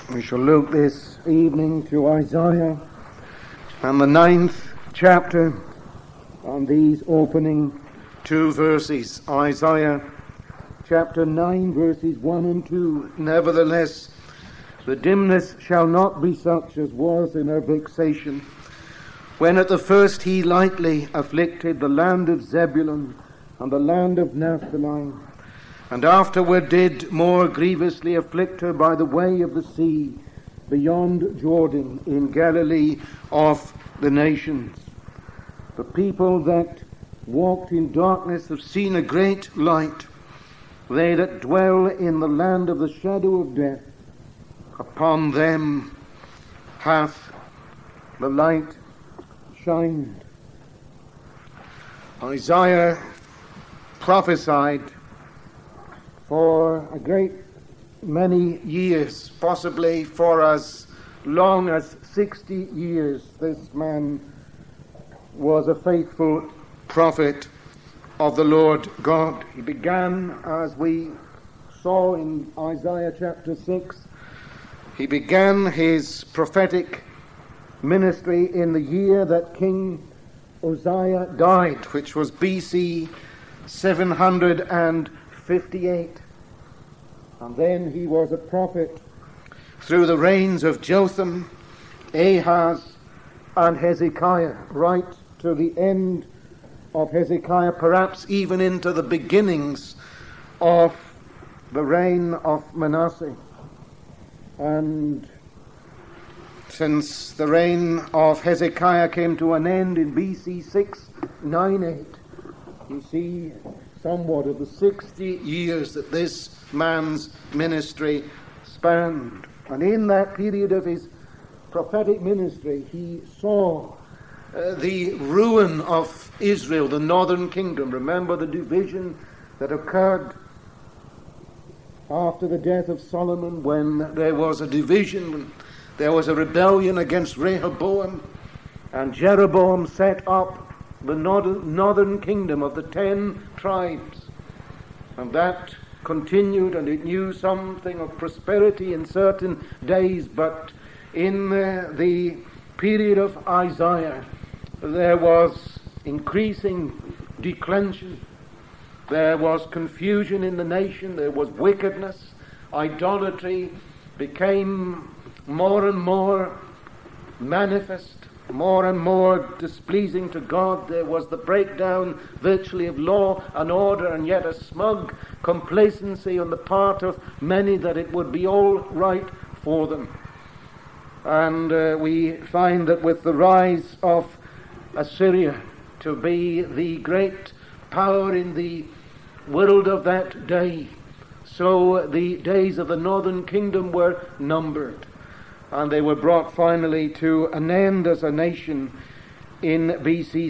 We shall look this evening to Isaiah and the 9th chapter on these opening two verses. Isaiah chapter 9 verses 1 and 2. Nevertheless, the dimness shall not be such as was in her vexation, when at the first he lightly afflicted the land of Zebulun and the land of Naphtali, and afterward did more grievously afflict her by the way of the sea, beyond Jordan, in Galilee of the nations. The people that walked in darkness have seen a great light. They that dwell in the land of the shadow of death, upon them hath the light shined. Isaiah prophesied for a great many years, possibly for as long as 60 years. This man was a faithful prophet of the Lord God. He began, as we saw in Isaiah chapter 6, he began his prophetic ministry in the year that King Uzziah died, which was BC 758. And then he was a prophet through the reigns of Jotham, Ahaz, and Hezekiah, right to the end of Hezekiah, perhaps even into the beginnings of the reign of Manasseh. And since the reign of Hezekiah came to an end in BC 698, you see somewhat of the 60 years that this man's ministry spanned. And in that period of his prophetic ministry, he saw the ruin of Israel, the northern kingdom. Remember the division that occurred after the death of Solomon, when there was a division, when there was a rebellion against Rehoboam, and Jeroboam set up the northern kingdom of the 10 tribes. And that continued, and it knew something of prosperity in certain days, but in the period of Isaiah, there was increasing declension. There was confusion in the nation. There was wickedness. Idolatry became more and more manifest, more and more displeasing to God. There was the breakdown virtually of law and order, and yet a smug complacency on the part of many that it would be all right for them. And we find that with the rise of Assyria to be the great power in the world of that day, so the days of the northern kingdom were numbered, and they were brought finally to an end as a nation in BC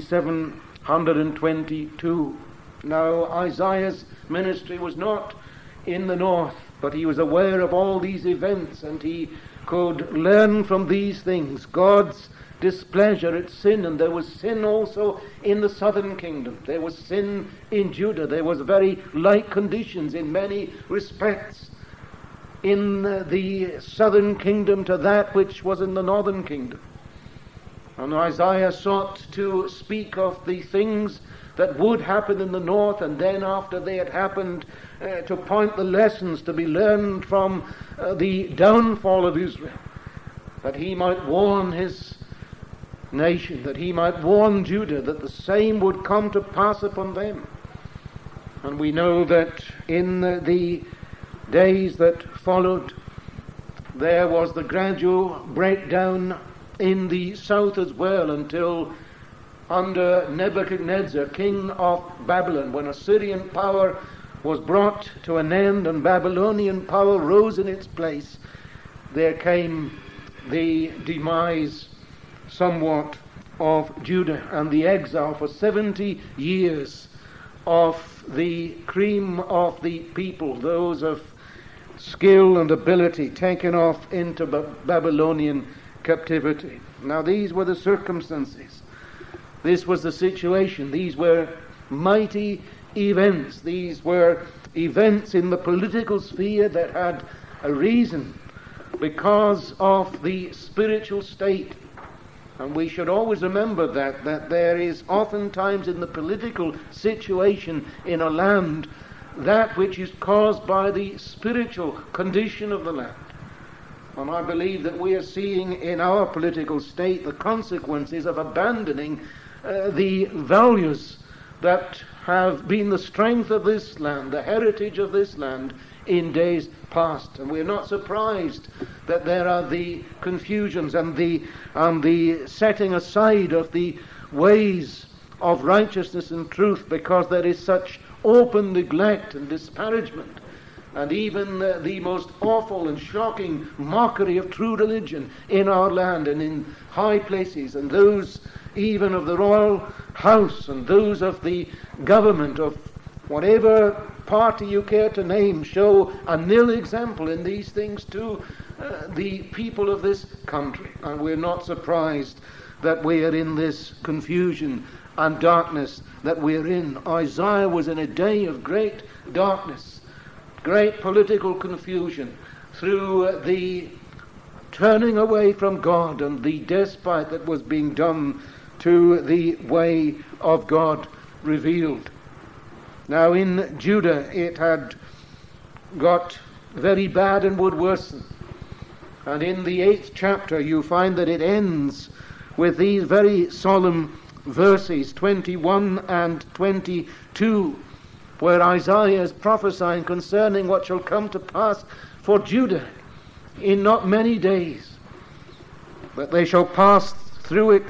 722. Now, Isaiah's ministry was not in the north, but he was aware of all these events, and he could learn from these things God's displeasure at sin. And there was sin also in the southern kingdom. There was sin in Judah. There was very like conditions in many respects in the southern kingdom to that which was in the northern kingdom. And Isaiah sought to speak of the things that would happen in the north, and then after they had happened, to point the lessons to be learned from the downfall of Israel, that he might warn his nation, that he might warn Judah that the same would come to pass upon them. And we know that in the days that followed, there was the gradual breakdown in the south as well, until under Nebuchadnezzar, king of Babylon, when Assyrian power was brought to an end and Babylonian power rose in its place, there came the demise somewhat of Judah and the exile for 70 years of the cream of the people, those of skill and ability, taken off into Babylonian captivity. Now, these were the circumstances. This was the situation. These were mighty events. These were events in the political sphere that had a reason because of the spiritual state. And we should always remember that there is oftentimes in the political situation in a land that which is caused by the spiritual condition of the land. And I believe that we are seeing in our political state the consequences of abandoning the values that have been the strength of this land, the heritage of this land in days past. And we're not surprised that there are the confusions and the setting aside of the ways of righteousness and truth, because there is such open neglect and disparagement, and even the most awful and shocking mockery of true religion in our land and in high places, and those even of the royal house and those of the government of whatever party you care to name show a nil example in these things to the people of this country. And we're not surprised that we are in this confusion and darkness that we're in. Isaiah was in a day of great darkness, great political confusion, through the turning away from God and the despite that was being done to the way of God revealed. Now in Judah it had got very bad and would worsen. And in the 8th chapter you find that it ends with these very solemn verses 21 and 22, where Isaiah is prophesying concerning what shall come to pass for Judah in not many days, but they shall pass through it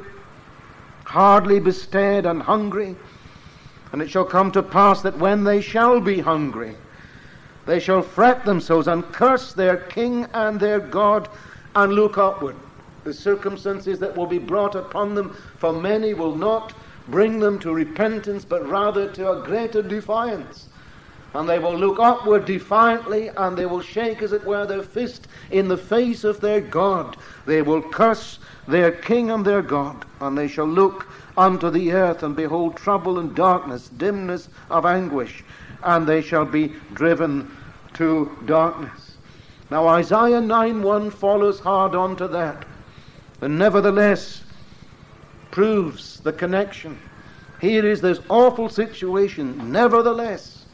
hardly bestead and hungry. And it shall come to pass that when they shall be hungry, they shall fret themselves and curse their king and their God and look upward. The circumstances that will be brought upon them for many will not bring them to repentance, but rather to a greater defiance. And they will look upward defiantly, and they will shake, as it were, their fist in the face of their God. They will curse their king and their God, and they shall look unto the earth and behold trouble and darkness, dimness of anguish, and they shall be driven to darkness. Now Isaiah 9:1 follows hard on to that, and nevertheless proves the connection. Here is this awful situation. Nevertheless,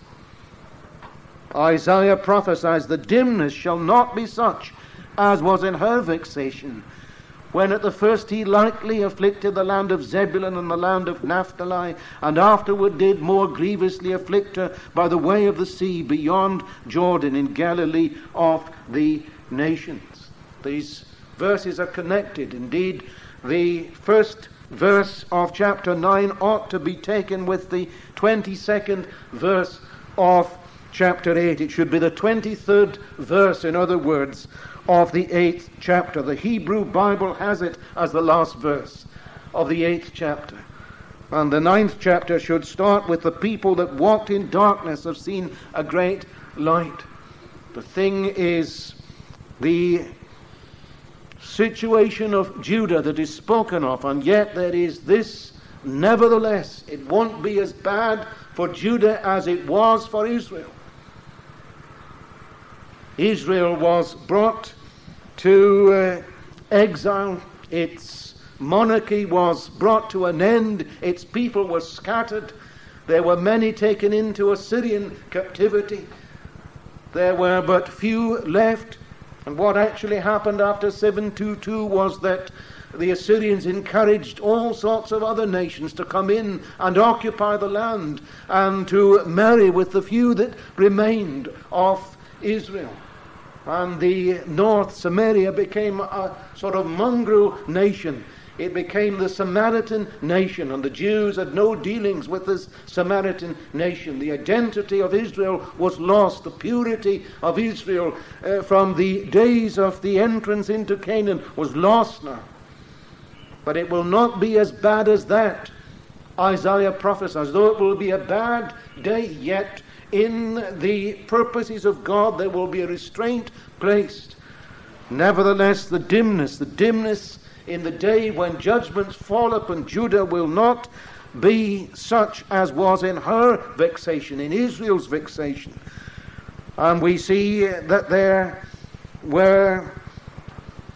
Isaiah prophesies, the dimness shall not be such as was in her vexation, when at the first he lightly afflicted the land of Zebulun and the land of Naphtali, and afterward did more grievously afflict her by the way of the sea beyond Jordan in Galilee of the nations. These verses are connected. Indeed, the first verse of chapter 9 ought to be taken with the 22nd verse of chapter 8. It should be the 23rd verse, in other words, of the 8th chapter. The Hebrew Bible has it as the last verse of the 8th chapter. And the 9th chapter should start with the people that walked in darkness have seen a great light. The thing is, the situation of Judah that is spoken of, and yet there is this, nevertheless, it won't be as bad for Judah as it was for Israel. Israel was brought to exile. Its monarchy was brought to an end. Its people were scattered. There were many taken into Assyrian captivity. There were but few left. And what actually happened after 722 was that the Assyrians encouraged all sorts of other nations to come in and occupy the land and to marry with the few that remained of Israel. And the north, Samaria, became a sort of mongrel nation. It became the Samaritan nation, and the Jews had no dealings with this Samaritan nation. The identity of Israel was lost. The purity of Israel from the days of the entrance into Canaan was lost now. But it will not be as bad as that. Isaiah prophesies, though it will be a bad day, yet in the purposes of God there will be a restraint placed. Nevertheless, the dimness in the day when judgments fall upon Judah will not be such as was in her vexation, in Israel's vexation. And we see that there were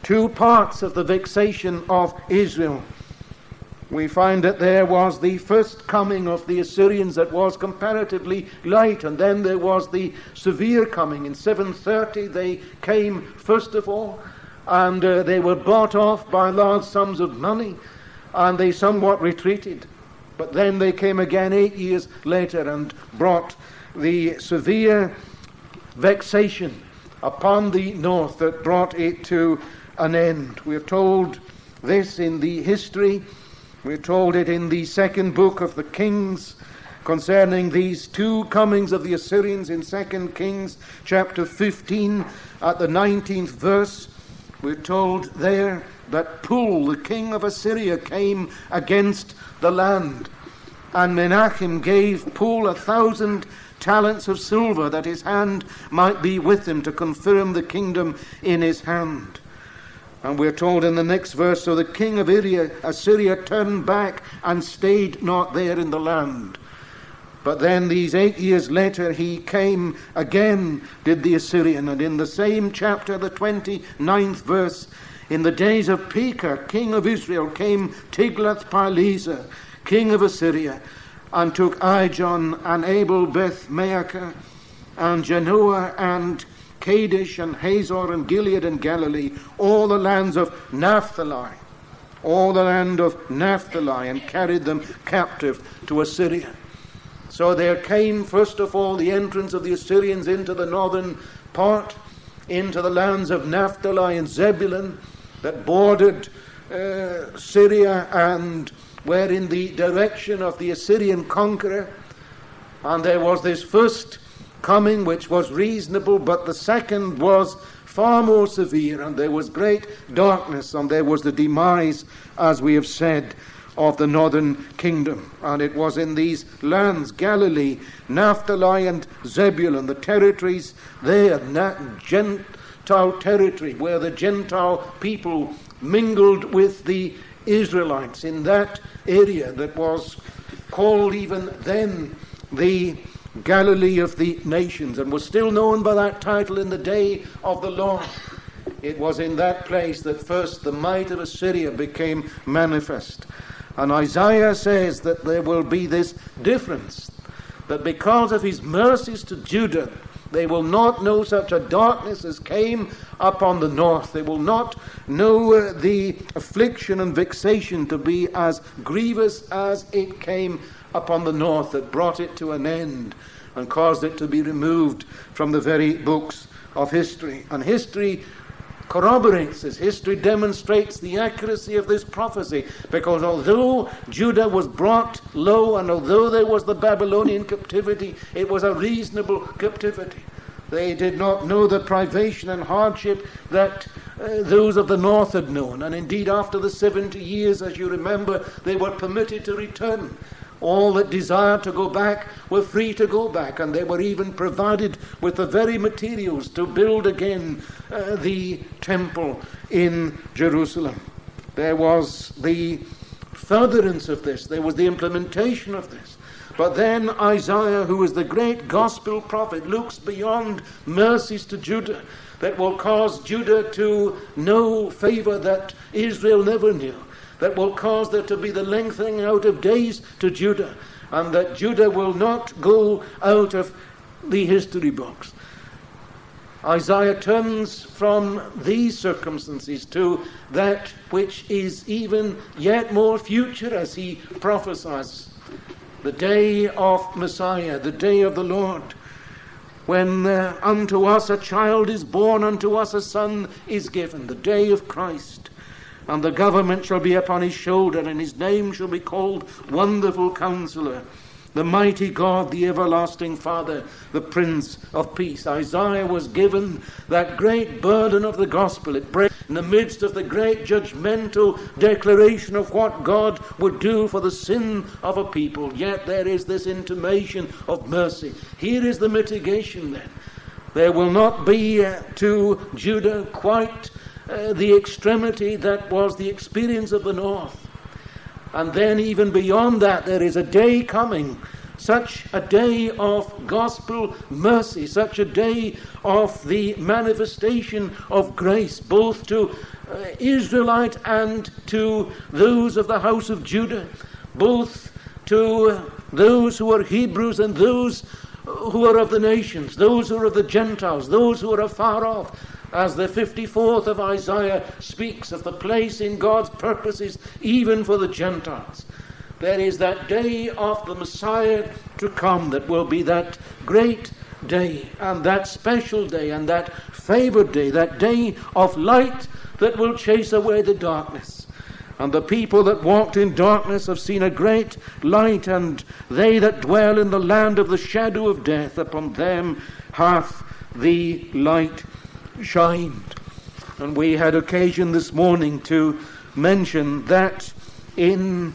two parts of the vexation of Israel. We find that there was the first coming of the Assyrians that was comparatively light, and then there was the severe coming. In 730 they came first of all, and they were bought off by large sums of money, and they somewhat retreated. But then they came again 8 years later and brought the severe vexation upon the north that brought it to an end. We are told this in the history. We're told it in the second book of the Kings concerning these two comings of the Assyrians in 2 Kings chapter 15 at the 19th verse. We're told there that Pul, the king of Assyria, came against the land, and Menachem gave Pul 1,000 talents of silver, that his hand might be with him to confirm the kingdom in his hand. And we're told in the next verse, so the king of Assyria turned back and stayed not there in the land. But then these 8 years later he came again, did the Assyrian, and in the same chapter, the 29th verse, in the days of Pekah, king of Israel, came Tiglath-Pileser, king of Assyria, and took Ijon and Abel Beth Maacah and Genoa and Kadesh and Hazor and Gilead and Galilee, all the lands of Naphtali, and carried them captive to Assyria. So there came first of all the entrance of the Assyrians into the northern part, into the lands of Naphtali and Zebulun that bordered Syria and were in the direction of the Assyrian conqueror. And there was this first coming which was reasonable, but the second was far more severe, and there was great darkness, and there was the demise, as we have said, of the northern kingdom. And it was in these lands, Galilee, Naphtali and Zebulun, the territories there, Gentile territory, where the Gentile people mingled with the Israelites, in that area that was called even then the Galilee of the nations, and was still known by that title in the day of the Lord. It was in that place that first the might of Assyria became manifest. And Isaiah says that there will be this difference, that because of his mercies to Judah, they will not know such a darkness as came upon the north. They will not know the affliction and vexation to be as grievous as it came upon the north, that brought it to an end and caused it to be removed from the very books of history. And history corroborates this. History demonstrates the accuracy of this prophecy, because although Judah was brought low, and although there was the Babylonian captivity, it was a reasonable captivity. They did not know the privation and hardship that those of the north had known. And indeed, after the 70 years, as you remember, they were permitted to return. All that desired to go back were free to go back, and they were even provided with the very materials to build again the temple in Jerusalem. There was the furtherance of this. There was the implementation of this. But then Isaiah, who is the great gospel prophet, looks beyond mercies to Judah that will cause Judah to know favor that Israel never knew, that will cause there to be the lengthening out of days to Judah, and that Judah will not go out of the history books. Isaiah turns from these circumstances to that which is even yet more future, as he prophesies the day of Messiah, the day of the Lord, when unto us a child is born, unto us a son is given, the day of Christ. And the government shall be upon his shoulder, and his name shall be called Wonderful Counselor, the Mighty God, the Everlasting Father, the Prince of Peace. Isaiah was given that great burden of the gospel. It breaks in the midst of the great judgmental declaration of what God would do for the sin of a people. Yet there is this intimation of mercy. Here is the mitigation then. There will not be to Judah quite the extremity that was the experience of the north. And then even beyond that, there is a day coming such a day of gospel mercy, such a day of the manifestation of grace, both to Israelite and to those of the house of Judah, both to those who are Hebrews and those who are of the nations, those who are of the Gentiles, those who are afar off, as the 54th of Isaiah speaks of the place in God's purposes even for the Gentiles. There is that day of the Messiah to come that will be that great day, and that special day, and that favored day, that day of light that will chase away the darkness. And the people that walked in darkness have seen a great light, and they that dwell in the land of the shadow of death, upon them hath the light shined. And we had occasion this morning to mention that in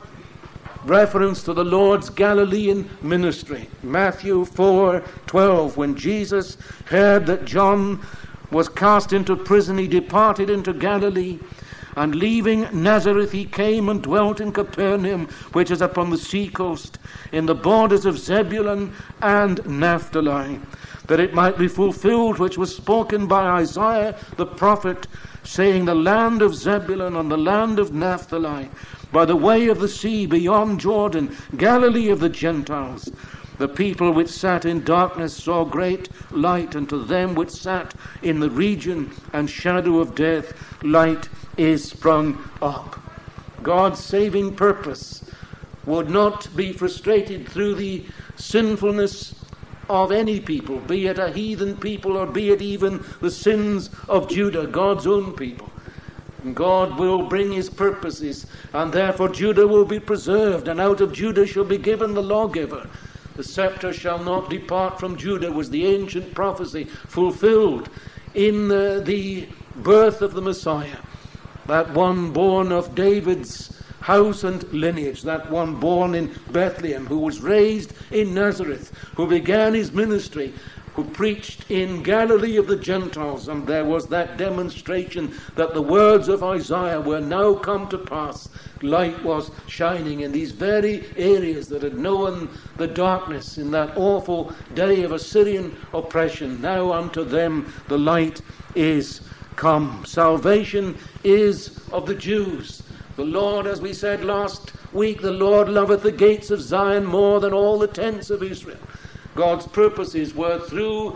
reference to the Lord's Galilean ministry, Matthew 4:12, when Jesus heard that John was cast into prison, he departed into Galilee, and leaving Nazareth he came and dwelt in Capernaum, which is upon the sea coast, in the borders of Zebulun and Naphtali, that it might be fulfilled which was spoken by Isaiah the prophet, saying, the land of Zebulun and the land of Naphtali, by the way of the sea beyond Jordan, Galilee of the Gentiles. The people which sat in darkness saw great light, and to them which sat in the region and shadow of death, light is sprung up. God's saving purpose would not be frustrated through the sinfulness of any people, be it a heathen people or be it even the sins of Judah, God's own people. God will bring his purposes, and therefore Judah will be preserved, and out of Judah shall be given the lawgiver. The scepter shall not depart from Judah was the ancient prophecy fulfilled in the birth of the Messiah, that one born of David's house and lineage, that one born in Bethlehem, who was raised in Nazareth, who began his ministry, who preached in Galilee of the Gentiles, and there was that demonstration that the words of Isaiah were now come to pass. Light was shining in these very areas that had known the darkness in that awful day of Assyrian oppression. Now unto them the light is come. Salvation is of the Jews. The Lord, as we said last week, the Lord loveth the gates of Zion more than all the tents of Israel. God's purposes were through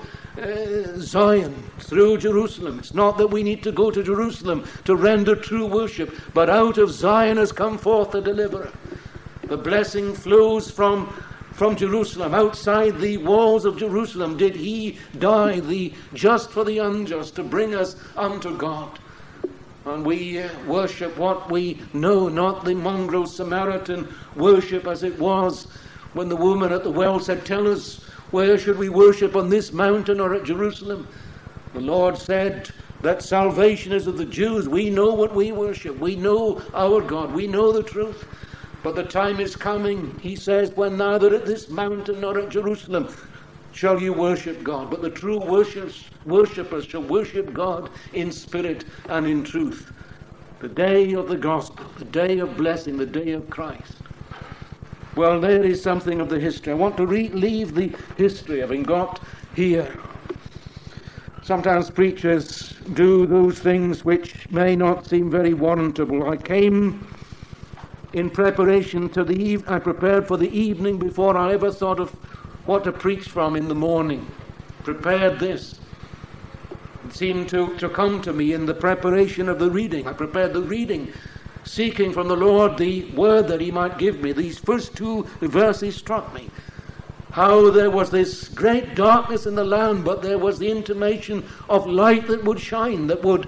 Zion, through Jerusalem. It's not that we need to go to Jerusalem to render true worship, but out of Zion has come forth the deliverer. The blessing flows from Jerusalem. Outside the walls of Jerusalem did he die, the just for the unjust, to bring us unto God. And we worship what we know, not the mongrel Samaritan worship as it was when the woman at the well said, tell us, where should we worship, on this mountain or at Jerusalem? The Lord said that salvation is of the Jews. We know what we worship. We know our God. We know the truth. But the time is coming, he says, when neither at this mountain nor at Jerusalem shall you worship God, but the true worshippers shall worship God in spirit and in truth. The day of the gospel, the day of blessing, the day of Christ. Well, there is something of the history. I want to leave the history having got here. Sometimes preachers do those things which may not seem very warrantable. I came in preparation to I prepared for the evening before I ever thought of what to preach from in the morning. Prepared this. It seemed to come to me in the preparation of the reading. I prepared the reading, seeking from the Lord the word that he might give me. These first two verses struck me. How there was this great darkness in the land, but there was the intimation of light that would shine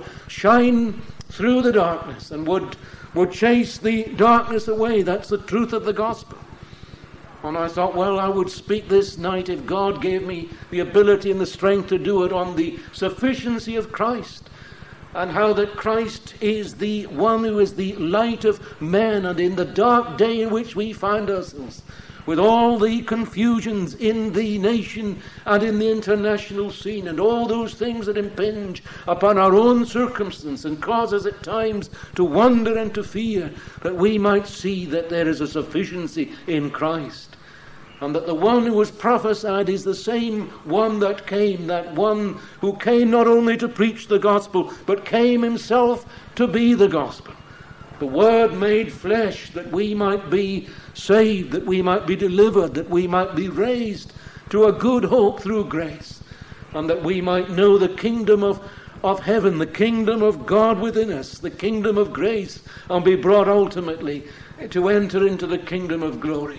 through the darkness and would chase the darkness away. That's the truth of the gospel. And I thought, well, I would speak this night, if God gave me the ability and the strength to do it, on the sufficiency of Christ, and how that Christ is the one who is the light of men. And in the dark day in which we find ourselves, with all the confusions in the nation and in the international scene, and all those things that impinge upon our own circumstance and cause us at times to wonder and to fear, that we might see that there is a sufficiency in Christ. and that the one who was prophesied is the same one that came, that one who came not only to preach the gospel, but came himself to be the gospel. The Word made flesh, that we might be saved, that we might be delivered, that we might be raised to a good hope through grace, and that we might know the kingdom of heaven, the kingdom of God within us, the kingdom of grace, and be brought ultimately to enter into the kingdom of glory.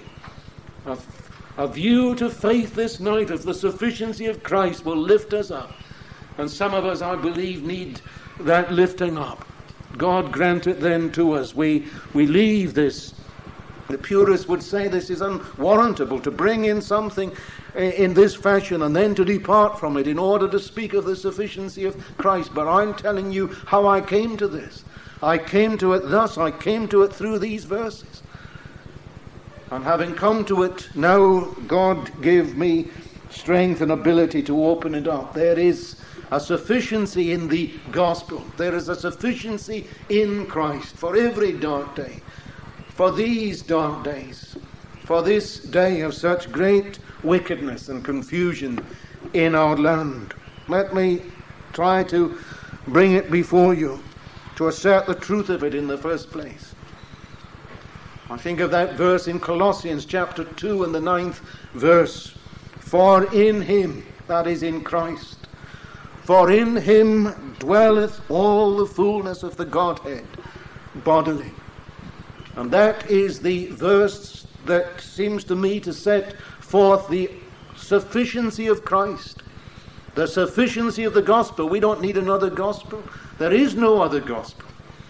A view to faith this night of the sufficiency of Christ will lift us up. And some of us, I believe, need that lifting up. God grant it then to us. We leave this. The purists would say this is unwarrantable, to bring in something in this fashion and then to depart from it in order to speak of the sufficiency of Christ. But I'm telling you how I came to this. I came to it thus. I came to it through these verses. And having come to it, now God give me strength and ability to open it up. There is a sufficiency in the gospel. There is a sufficiency in Christ for every dark day, for these dark days, for this day of such great wickedness and confusion in our land. Let me try to bring it before you, to assert the truth of it in the first place. I think of that verse in Colossians chapter 2 and the 9th verse. For in him, that is in Christ, for in him dwelleth all the fullness of the Godhead bodily. And that is the verse that seems to me to set forth the sufficiency of Christ, the sufficiency of the gospel. We don't need another gospel. There is no other gospel.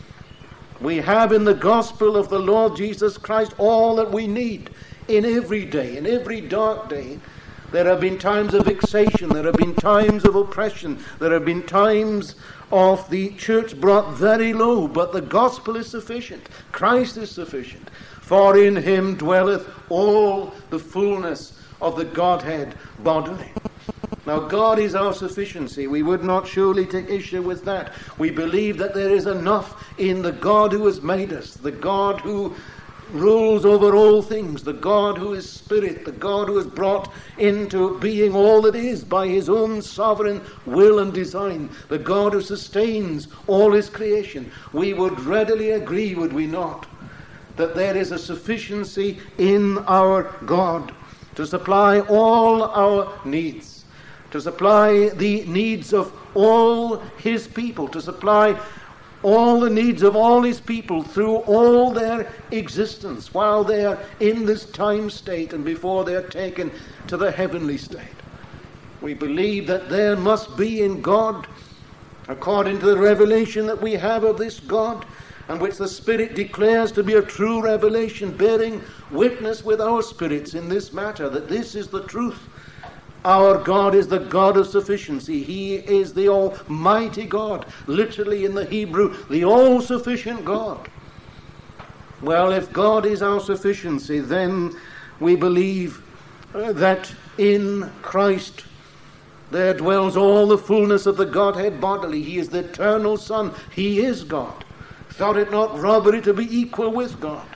We have in the gospel of the Lord Jesus Christ all that we need in every day, in every dark day. There have been times of vexation, there have been times of oppression, there have been times of the church brought very low, but the gospel is sufficient. Christ is sufficient. For in him dwelleth all the fullness of the Godhead bodily. Now God is our sufficiency. We would not surely take issue with that. We believe that there is enough in the God who has made us, the God who rules over all things, the God who is spirit, the God who has brought into being all that is by his own sovereign will and design, the God who sustains all his creation. We would readily agree, would we not, that there is a sufficiency in our God to supply all our needs, to supply the needs of all his people, to supply all the needs of all his people through all their existence while they are in this time state and before they are taken to the heavenly state. We believe that there must be in God, according to the revelation that we have of this God, and which the Spirit declares to be a true revelation, bearing witness with our spirits in this matter, that this is the truth. Our God is the God of sufficiency. He is the Almighty God. Literally in the Hebrew, the all-sufficient God. Well, if God is our sufficiency, then we believe that in Christ there dwells all the fullness of the Godhead bodily. He is the eternal Son. He is God. Thought it not robbery to be equal with God.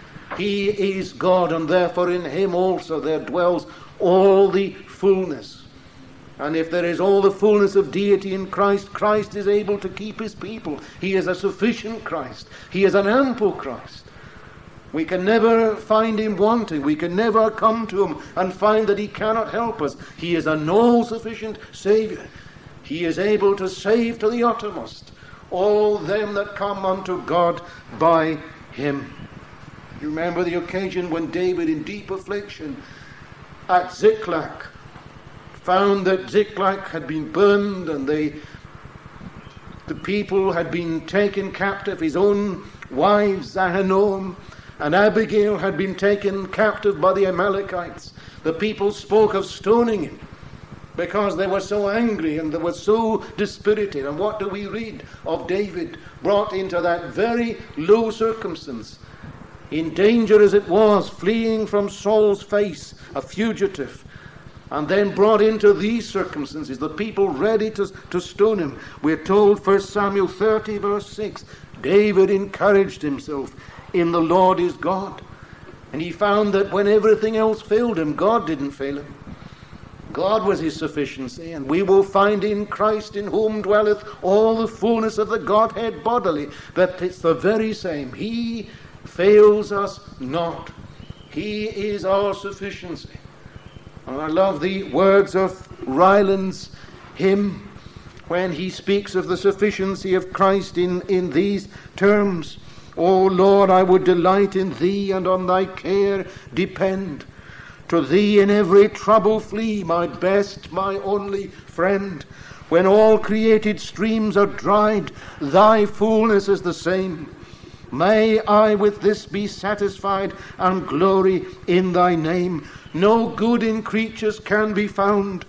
He is God, and therefore in him also there dwells all the fullness. And if there is all the fullness of deity in Christ, Christ is able to keep his people. He is a sufficient Christ. He is an ample Christ. We can never find him wanting. We can never come to him and find that he cannot help us. He is an all-sufficient Savior. He is able to save to the uttermost all them that come unto God by him. You remember the occasion when David, in deep affliction at Ziklag, found that Ziklag had been burned and the people had been taken captive. His own wives, Ahinoam and Abigail, had been taken captive by the Amalekites. The people spoke of stoning him because they were so angry and they were so dispirited. And what do we read of David brought into that very low circumstance, in danger as it was, fleeing from Saul's face, a fugitive, and then brought into these circumstances, the people ready to stone him. We're told, 1 Samuel 30 verse 6, David encouraged himself in the Lord his God. And he found that when everything else failed him, God didn't fail him. God was his sufficiency, and we will find in Christ, in whom dwelleth all the fullness of the Godhead bodily, that it's the very same. He fails us not. He is our sufficiency. And I love the words of Ryland's hymn when he speaks of the sufficiency of Christ in these terms. O Lord, I would delight in thee, and on thy care depend. To thee in every trouble flee, my best, my only friend. When all created streams are dried, thy fullness is the same. May I with this be satisfied, and glory in thy name. No good in creatures can be found,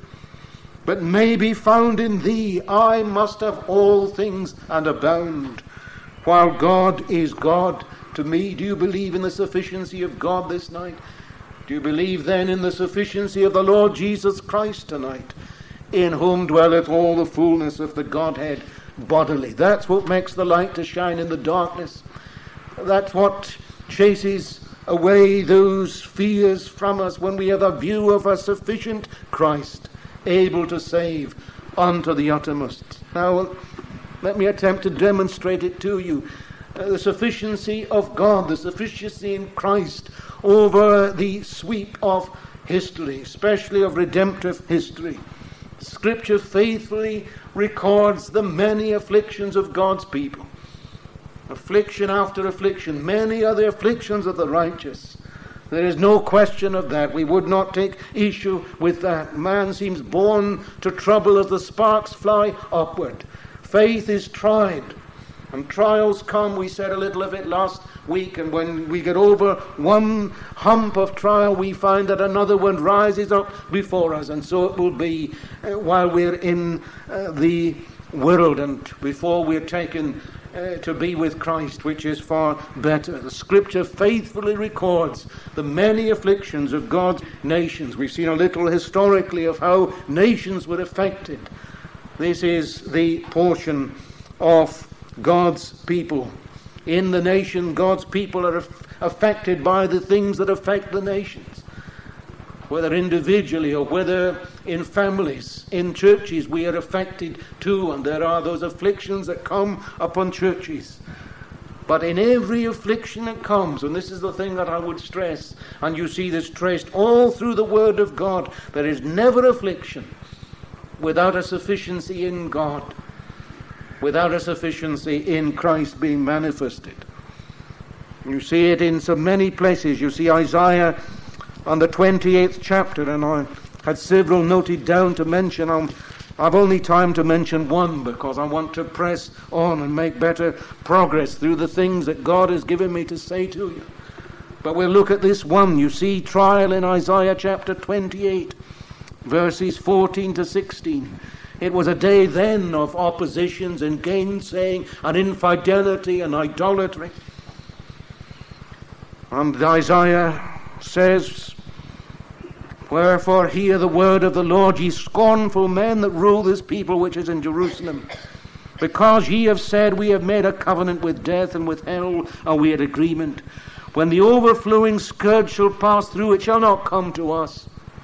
but may be found in thee. I must have all things and abound, while God is God to me. Do you believe in the sufficiency of God this night? Do you believe then in the sufficiency of the Lord Jesus Christ tonight, in whom dwelleth all the fullness of the Godhead bodily? That's what makes the light to shine in the darkness. That's what chases away those fears from us when we have a view of a sufficient Christ, able to save unto the uttermost. Now, let me attempt to demonstrate it to you. The sufficiency of God, the sufficiency in Christ over the sweep of history, especially of redemptive history. Scripture faithfully records the many afflictions of God's people. Affliction after affliction. Many are the afflictions of the righteous. There is no question of that. We would not take issue with that. Man seems born to trouble as the sparks fly upward. Faith is tried, and trials come. We said a little of it last week, and when we get over one hump of trial, we find that another one rises up before us, and so it will be while we're in the world and before we're taken to be with Christ, which is far better. The Scripture faithfully records the many afflictions of God's nations. We've seen a little historically of how nations were affected. This is the portion of God's people. In the nation, God's people are affected by the things that affect the nations. Whether individually or whether in families, in churches, we are affected too, and there are those afflictions that come upon churches. But in every affliction that comes, and this is the thing that I would stress, and you see this traced all through the Word of God, there is never affliction without a sufficiency in God, without a sufficiency in Christ being manifested. You see it in so many places. You see Isaiah on the 28th chapter, and I had several noted down to mention. I've only time to mention one because I want to press on and make better progress through the things that God has given me to say to you. But we'll look at this one. You see trial in Isaiah chapter 28, verses 14 to 16. It was a day then of oppositions and gainsaying and infidelity and idolatry. And Isaiah says, "Wherefore hear the word of the Lord, ye scornful men that rule this people which is in Jerusalem. Because ye have said, we have made a covenant with death, and with hell are we at agreement. When the overflowing scourge shall pass through, it shall not come to us."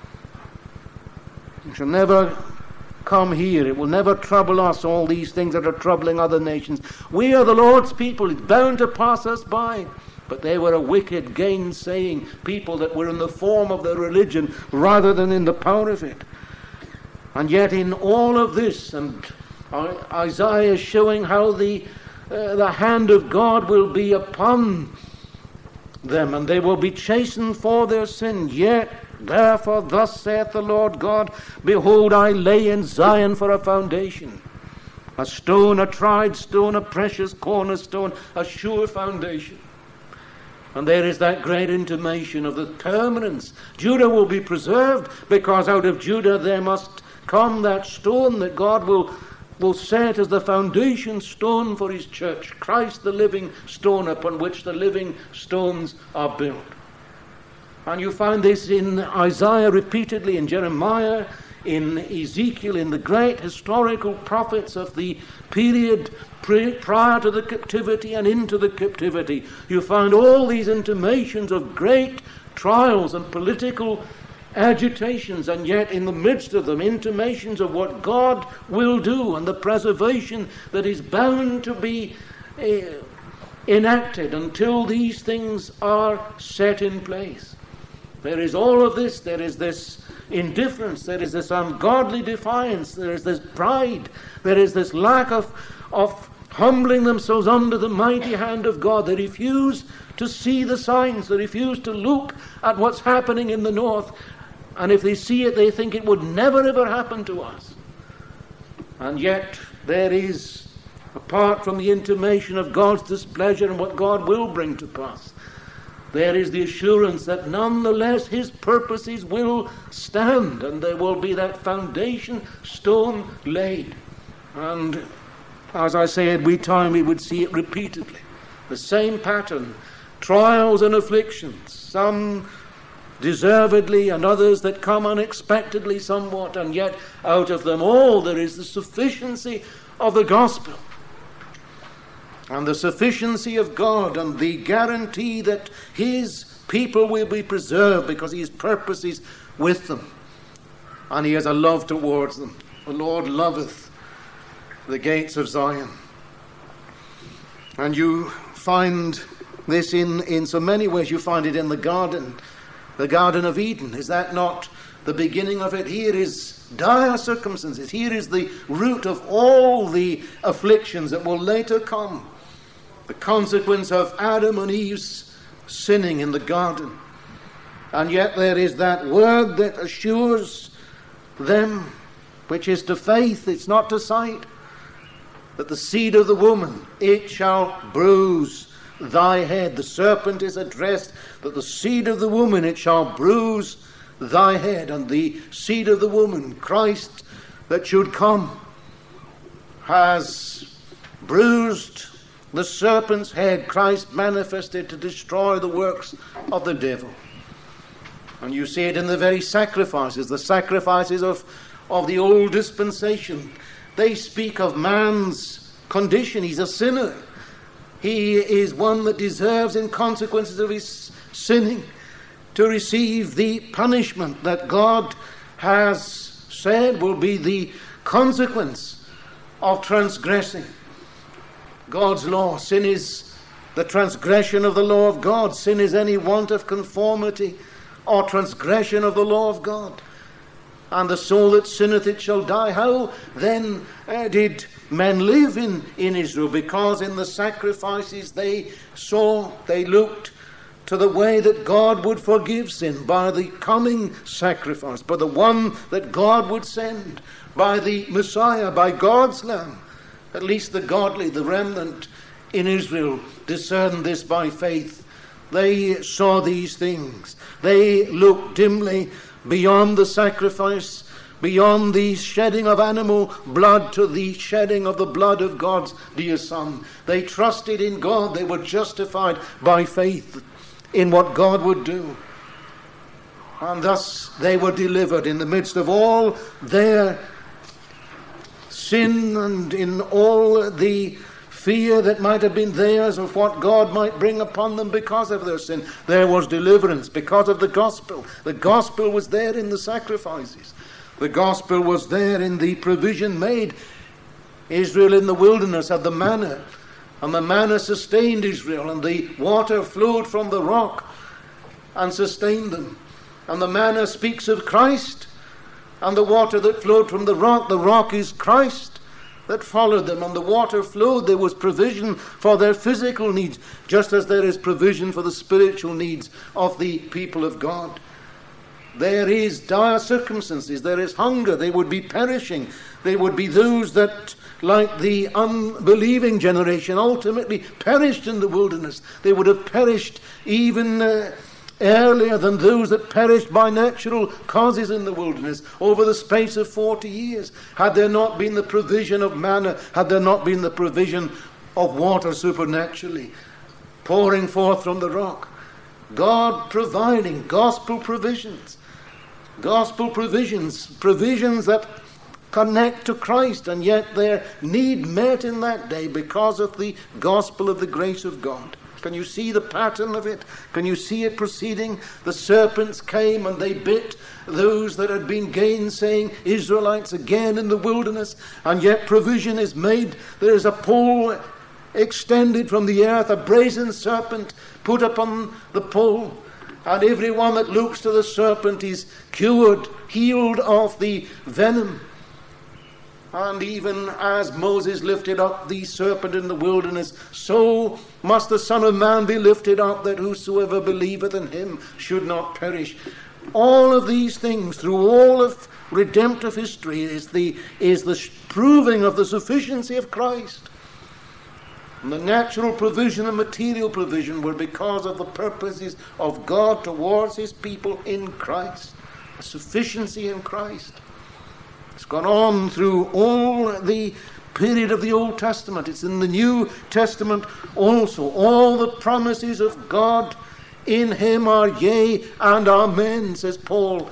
It shall never come here. It will never trouble us, all these things that are troubling other nations. We are the Lord's people. It's bound to pass us by. But they were a wicked, gainsaying people that were in the form of their religion rather than in the power of it. And yet in all of this, and Isaiah is showing how the hand of God will be upon them, and they will be chastened for their sin. Yet, therefore, thus saith the Lord God, behold, I lay in Zion for a foundation, a stone, a tried stone, a precious cornerstone, a sure foundation. And there is that great intimation of the permanence. Judah will be preserved, because out of Judah there must come that stone that God will set as the foundation stone for his church. Christ, the living stone upon which the living stones are built. And you find this in Isaiah repeatedly, in Jeremiah, in Ezekiel, in the great historical prophets of the period prior to the captivity and into the captivity. You find all these intimations of great trials and political agitations, and yet in the midst of them intimations of what God will do and the preservation that is bound to be enacted until these things are set in place. There is all of this. There is this indifference. There is this ungodly defiance. There is this pride. There is this lack of humbling themselves under the mighty hand of God. They refuse to see the signs. They refuse to look at what's happening in the north. And if they see it, they think it would never ever happen to us. And yet there is, apart from the intimation of God's displeasure and what God will bring to pass, there is the assurance that nonetheless His purposes will stand, and there will be that foundation stone laid. And as I say, every time we would see it repeatedly. The same pattern, trials and afflictions, some deservedly and others that come unexpectedly somewhat, and yet out of them all there is the sufficiency of the gospel and the sufficiency of God and the guarantee that His people will be preserved because His purpose is with them and He has a love towards them. The Lord loveth the gates of Zion. And you find this in so many ways. You find it in the Garden of Eden. Is that not the beginning of it? Here is dire circumstances. Here is the root of all the afflictions that will later come. The consequence of Adam and Eve's sinning in the garden. And yet there is that word that assures them, which is to faith, it's not to sight, that the seed of the woman, it shall bruise thy head. The serpent is addressed that the seed of the woman, it shall bruise thy head. And the seed of the woman, Christ that should come, has bruised the serpent's head. Christ manifested to destroy the works of the devil. And you see it in the very sacrifices. The sacrifices of the old dispensation. They speak of man's condition. He's a sinner. He is one that deserves, in consequences of his sinning, to receive the punishment that God has said will be the consequence of transgressing God's law. Sin is the transgression of the law of God. Sin is any want of conformity or transgression of the law of God. And the soul that sinneth, it shall die. How then did men live in Israel? Because in the sacrifices they looked to the way that God would forgive sin by the coming sacrifice, by the one that God would send, by the Messiah, by God's Lamb. At least the godly, the remnant in Israel, discerned this by faith. They saw these things. They looked dimly beyond the sacrifice, beyond the shedding of animal blood, to the shedding of the blood of God's dear Son. They trusted in God. They were justified by faith in what God would do. And thus they were delivered in the midst of all their sin and in all the fear that might have been theirs of what God might bring upon them because of their sin. There was deliverance because of the gospel. The gospel was there in the sacrifices. The gospel was there in the provision made. Israel in the wilderness had the manna, and the manna sustained Israel, and the water flowed from the rock and sustained them. And the manna speaks of Christ, and the water that flowed from the rock is Christ that followed them, and the water flowed. There was provision for their physical needs, just as there is provision for the spiritual needs of the people of God. There is dire circumstances, there is hunger, they would be perishing. They would be those that, like the unbelieving generation, ultimately perished in the wilderness. They would have perished even earlier than those that perished by natural causes in the wilderness over the space of 40 years. Had there not been the provision of manna, had there not been the provision of water supernaturally pouring forth from the rock. God providing gospel provisions. Gospel provisions that connect to Christ, and yet their need met in that day because of the gospel of the grace of God. Can you see the pattern of it? Can you see it proceeding? The serpents came and they bit those that had been gainsaying Israelites again in the wilderness, and yet provision is made. There is a pole extended from the earth, a brazen serpent put upon the pole, and everyone that looks to the serpent is cured, healed of the venom. And even as Moses lifted up the serpent in the wilderness, so must the Son of Man be lifted up, that whosoever believeth in him should not perish. All of these things, through all of redemptive history, is the proving of the sufficiency of Christ. And the natural provision and material provision were because of the purposes of God towards his people in Christ. The sufficiency in Christ. It's gone on through all the period of the Old Testament. It's in the New Testament also. All the promises of God in him are yea and amen, says Paul.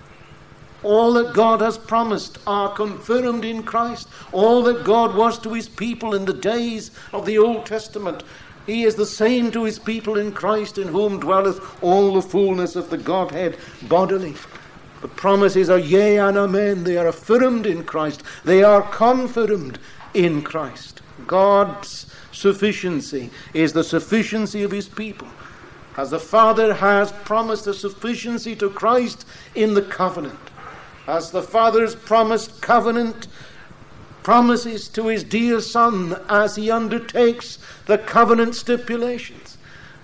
All that God has promised are confirmed in Christ. All that God was to his people in the days of the Old Testament, he is the same to his people in Christ, in whom dwelleth all the fullness of the Godhead bodily. The promises are yea and amen. They are affirmed in Christ. They are confirmed in Christ. God's sufficiency is the sufficiency of his people. As the Father has promised a sufficiency to Christ in the covenant, as the Father's promised covenant promises to his dear Son as he undertakes the covenant stipulations,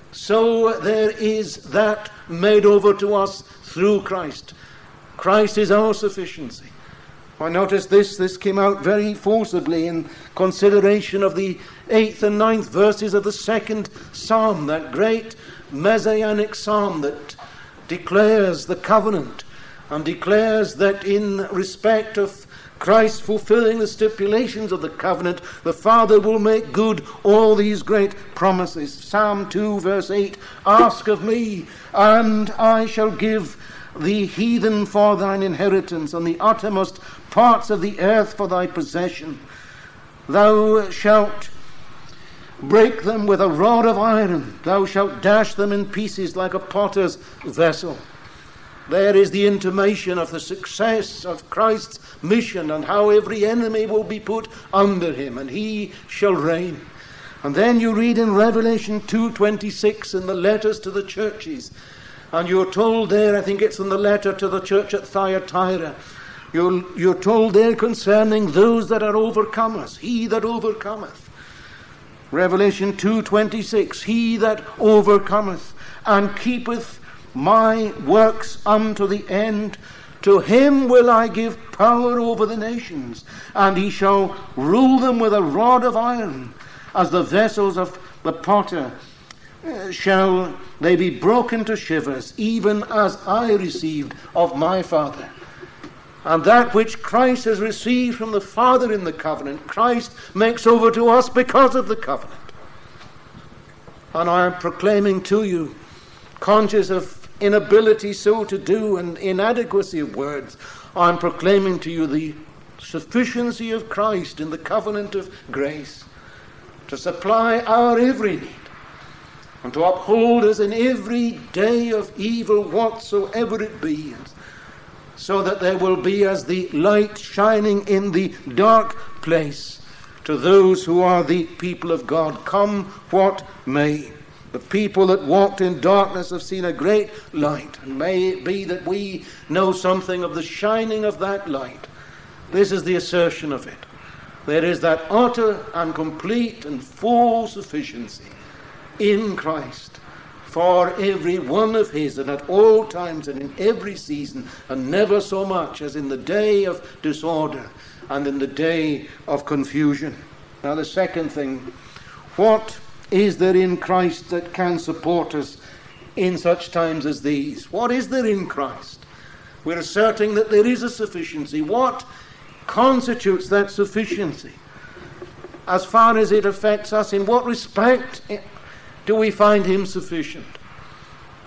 so there is that made over to us through Christ. Christ is our sufficiency. I notice this came out very forcibly in consideration of the 8th and 9th verses of the 2nd Psalm, that great messianic psalm that declares the covenant and declares that in respect of Christ fulfilling the stipulations of the covenant, the Father will make good all these great promises. Psalm 2 verse 8, ask of me, and I shall give the heathen for thine inheritance, and the uttermost parts of the earth for thy possession. Thou shalt break them with a rod of iron. Thou shalt dash them in pieces like a potter's vessel. There is the intimation of the success of Christ's mission, and how every enemy will be put under him, and he shall reign. And then you read in Revelation 2:26 in the letters to the churches, and you're told there, I think it's in the letter to the church at Thyatira, you're told there concerning those that are overcomers, he that overcometh. Revelation 2:26, he that overcometh and keepeth my works unto the end, to him will I give power over the nations, and he shall rule them with a rod of iron, as the vessels of the potter shall they be broken to shivers, even as I received of my Father. And that which Christ has received from the Father in the covenant, Christ makes over to us because of the covenant. And I am proclaiming to you, conscious of inability so to do and inadequacy of words, I'm proclaiming to you the sufficiency of Christ in the covenant of grace to supply our every need and to uphold us in every day of evil whatsoever it be, so that there will be as the light shining in the dark place to those who are the people of God, come what may. The people that walked in darkness have seen a great light, and may it be that we know something of the shining of that light. This is the assertion of it. There is that utter and complete and full sufficiency in Christ for every one of his, and at all times and in every season, and never so much as in the day of disorder and in the day of confusion. Now the second thing, what is there in Christ that can support us in such times as these? What is there in Christ? We're asserting that there is a sufficiency. What constitutes that sufficiency? As far as it affects us, in what respect do we find him sufficient?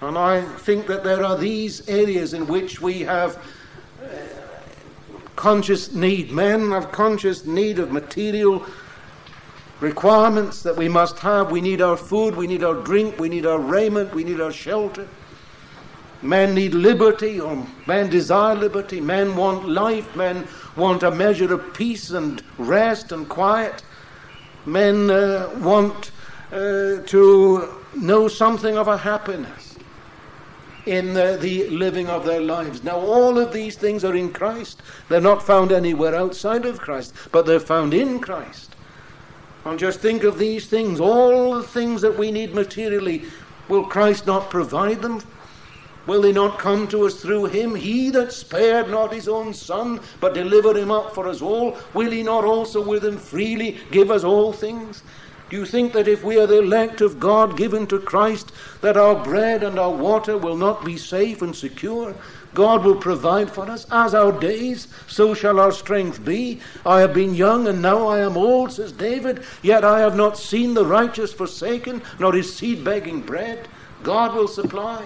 And I think that there are these areas in which we have conscious need. Men have conscious need of material requirements that we must have. We need our food, we need our drink, we need our raiment, we need our shelter. Men need liberty, or men desire liberty. Men want life. Men want a measure of peace and rest and quiet. Men want to know something of a happiness in the living of their lives. Now, all of these things are in Christ. They're not found anywhere outside of Christ, but they're found in Christ. And just think of these things, all the things that we need materially. Will Christ not provide them? Will he not come to us through him? He that spared not his own Son, but delivered him up for us all, will he not also with him freely give us all things? Do you think that if we are the elect of God given to Christ, that our bread and our water will not be safe and secure? God will provide for us. As our days, so shall our strength be. I have been young, and now I am old, says David, yet I have not seen the righteous forsaken, nor his seed begging bread. God will supply.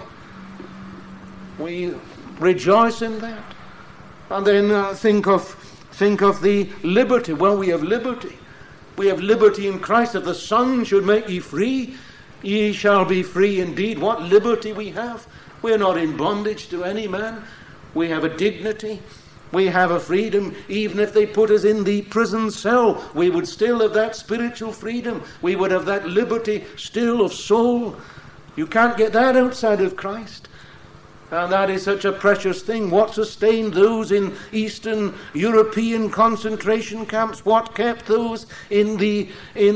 We rejoice in that. And then think of the liberty. Well, we have liberty. We have liberty in Christ. If the Son should make ye free, ye shall be free indeed. What liberty we have. We are not in bondage to any man. We have a dignity. We have a freedom. Even if they put us in the prison cell, we would still have that spiritual freedom. We would have that liberty still of soul. You can't get that outside of Christ. And that is such a precious thing. What sustained those in Eastern European concentration camps? What kept those in the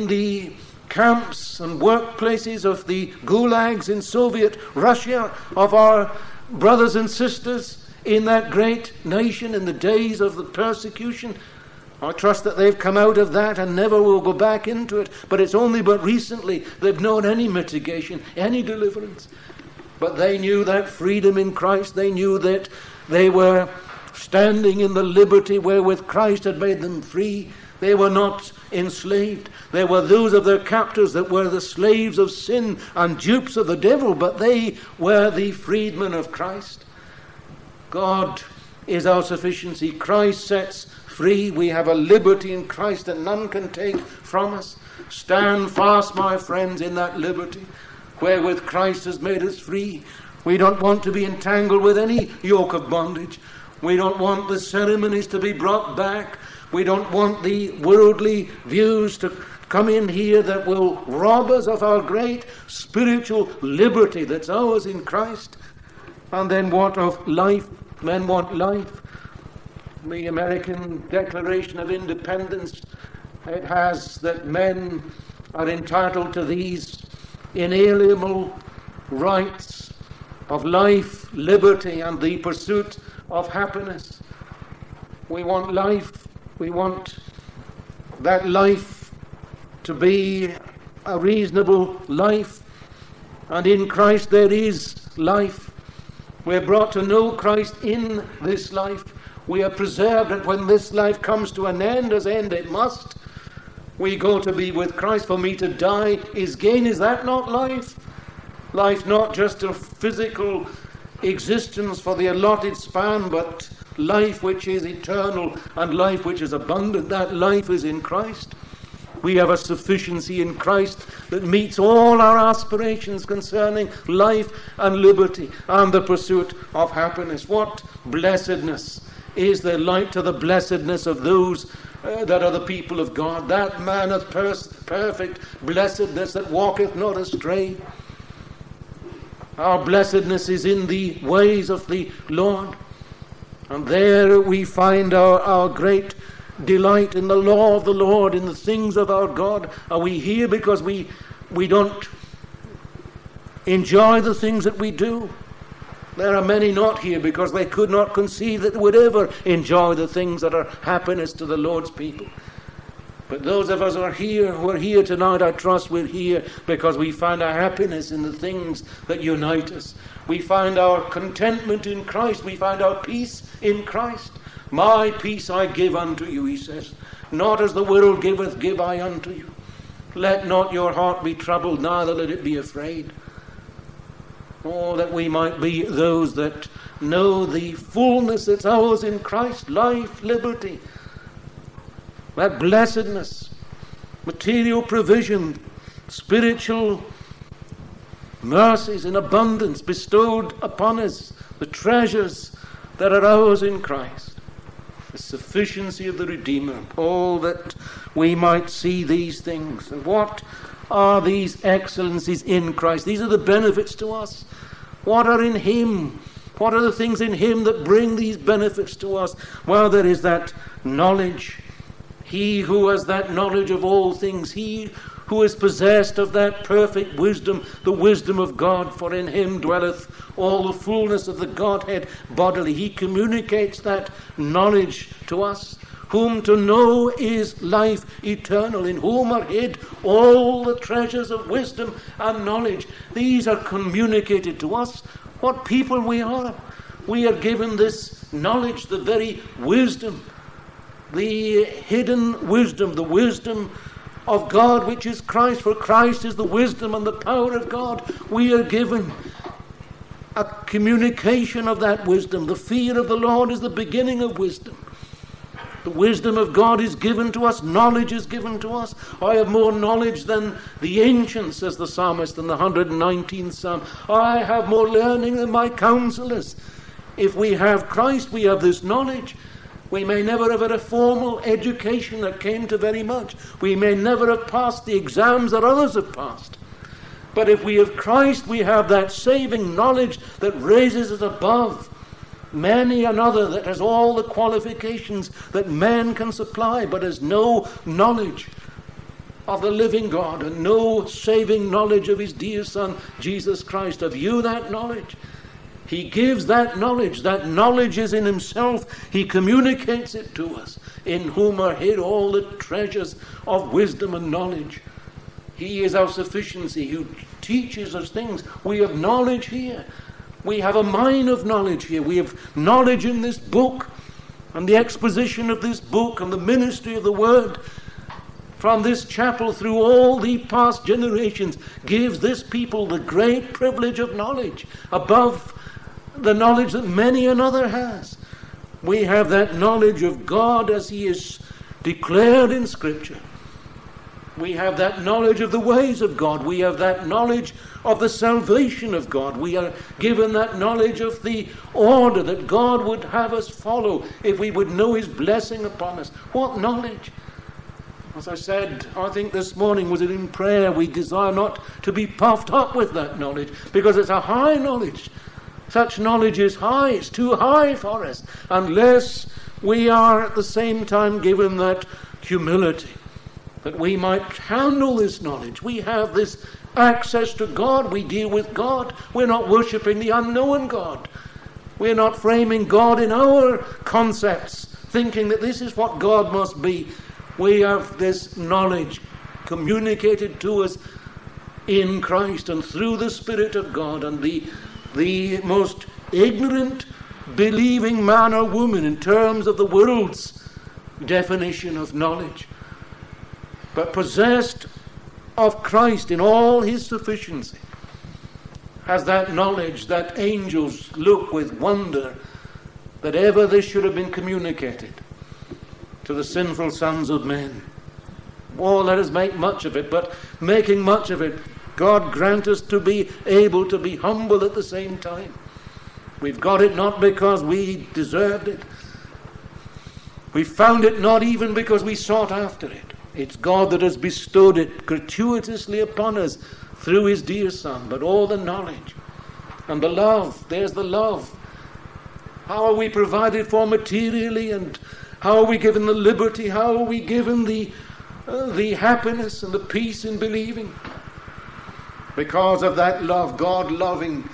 camps and workplaces of the gulags in Soviet Russia, of our brothers and sisters in that great nation in the days of the persecution? I trust that they've come out of that and never will go back into it. But it's only but recently they've known any mitigation, any deliverance. But they knew that freedom in Christ. They knew that they were standing in the liberty wherewith Christ had made them free. They were not enslaved. They were those of their captors that were the slaves of sin and dupes of the devil, but they were the freedmen of Christ. God is our sufficiency. Christ sets free. We have a liberty in Christ that none can take from us. Stand fast, my friends, in that liberty wherewith Christ has made us free. We don't want to be entangled with any yoke of bondage. We don't want the ceremonies to be brought back. We don't want the worldly views to come in here that will rob us of our great spiritual liberty that's ours in Christ. And then what of life? Men want life. The American Declaration of Independence, it has that men are entitled to these inalienable rights of life, liberty, and the pursuit of happiness. We want life. We want that life to be a reasonable life. And in Christ there is life. We're brought to know Christ in this life. We are preserved that when this life comes to an end, as end it must, we go to be with Christ. For me to die is gain. Is that not life? Life not just a physical existence for the allotted span, but life which is eternal and life which is abundant. That life is in Christ. We have a sufficiency in Christ that meets all our aspirations concerning life and liberty and the pursuit of happiness. What blessedness is there like to the blessedness of those that are the people of God? That man of perfect blessedness that walketh not astray. Our blessedness is in the ways of the Lord. And there we find our great delight in the law of the Lord, in the things of our God. Are we here because we don't enjoy the things that we do? There are many not here because they could not conceive that they would ever enjoy the things that are happiness to the Lord's people. But those of us who are here tonight, I trust we're here because we find our happiness in the things that unite us. We find our contentment in Christ. We find our peace in Christ. My peace I give unto you, he says. Not as the world giveth, give I unto you. Let not your heart be troubled, neither let it be afraid. Oh, that we might be those that know the fullness that's ours in Christ, life, liberty, that blessedness, material provision, spiritual mercies in abundance bestowed upon us, the treasures that are ours in Christ, the sufficiency of the Redeemer. Oh, that we might see these things. And what are these excellencies in Christ? These are the benefits to us. What are in Him? What are the things in Him that bring these benefits to us? Well, there is that knowledge. He who has that knowledge of all things, he who is possessed of that perfect wisdom, the wisdom of God, for in Him dwelleth all the fullness of the Godhead bodily. He communicates that knowledge to us. Whom to know is life eternal, in whom are hid all the treasures of wisdom and knowledge. These are communicated to us. What people we are. We are given this knowledge, the very wisdom, the hidden wisdom, the wisdom of God, which is Christ, for Christ is the wisdom and the power of God. We are given a communication of that wisdom. The fear of the Lord is the beginning of wisdom. The wisdom of God is given to us. Knowledge is given to us. I have more knowledge than the ancients, says the psalmist in the 119th Psalm. I have more learning than my counselors. If we have Christ, we have this knowledge. We may never have had a formal education that came to very much. We may never have passed the exams that others have passed. But if we have Christ, we have that saving knowledge that raises us above many another that has all the qualifications that man can supply, but has no knowledge of the living God and no saving knowledge of His dear Son, Jesus Christ. Have you that knowledge? He gives that knowledge. That knowledge is in Himself. He communicates it to us. In whom are hid all the treasures of wisdom and knowledge. He is our sufficiency, who teaches us things. We have knowledge here. We have a mine of knowledge here. We have knowledge in this book, and the exposition of this book, and the ministry of the Word from this chapel through all the past generations gives this people the great privilege of knowledge above the knowledge that many another has. We have that knowledge of God as He is declared in Scripture. We have that knowledge of the ways of God. We have that knowledge of the salvation of God. We are given that knowledge of the order that God would have us follow if we would know His blessing upon us. What knowledge? As I said, I think this morning, was it in prayer, we desire not to be puffed up with that knowledge, because it's a high knowledge. Such knowledge is high. It's too high for us, unless we are at the same time given that humility, that we might handle this knowledge. We have this access to God. We deal with God. We're not worshipping the unknown God. We're not framing God in our concepts, thinking that this is what God must be. We have this knowledge communicated to us in Christ and through the Spirit of God. And the most ignorant believing man or woman in terms of the world's definition of knowledge, but possessed of Christ in all His sufficiency, has that knowledge that angels look with wonder that ever this should have been communicated to the sinful sons of men. Oh, let us make much of it, but making much of it, God grant us to be able to be humble at the same time. We've got it not because we deserved it. We found it not even because we sought after it. It's God that has bestowed it gratuitously upon us through His dear Son. But all the knowledge and the love, there's the love. How are we provided for materially, and how are we given the liberty? How are we given the happiness and the peace in believing? Because of that love, God loving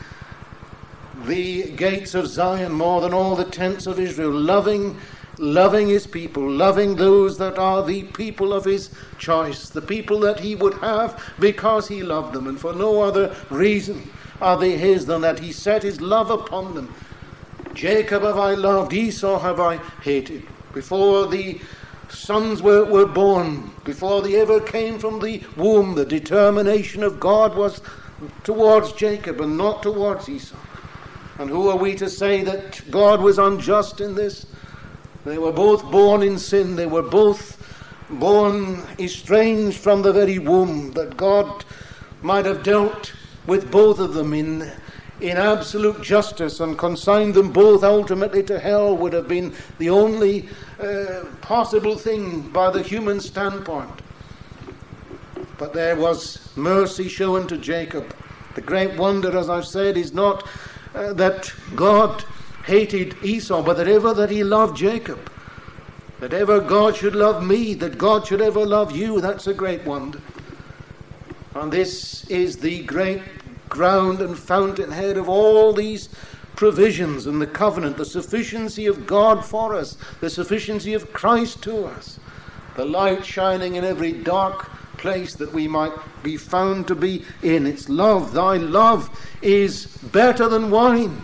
the gates of Zion more than all the tents of Israel, loving His people, loving those that are the people of His choice, the people that He would have because He loved them, and for no other reason are they His than that He set His love upon them. Jacob have I loved, Esau have I hated. Before the sons were born, before they ever came from the womb, the determination of God was towards Jacob and not towards Esau. And who are we to say that God was unjust in this? They were both born in sin. They were both born estranged from the very womb, that God might have dealt with both of them in absolute justice and consigned them both ultimately to hell would have been the only possible thing by the human standpoint. But there was mercy shown to Jacob. The great wonder, as I've said, is not that God hated Esau, but that he loved Jacob. That ever God should love me, that God should ever love you, that's a great wonder. And this is the great ground and fountainhead of all these provisions in the covenant, the sufficiency of God for us, the sufficiency of Christ to us, the light shining in every dark place that we might be found to be in. It's love. Thy love is better than wine.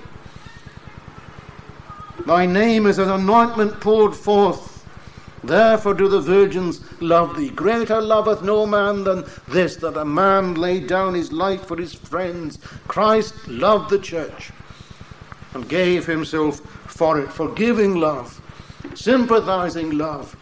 Thy name is an anointment poured forth. Therefore do the virgins love thee. Greater loveth no man than this, that a man lay down his life for his friends. Christ loved the church and gave himself for it. Forgiving love, sympathizing love,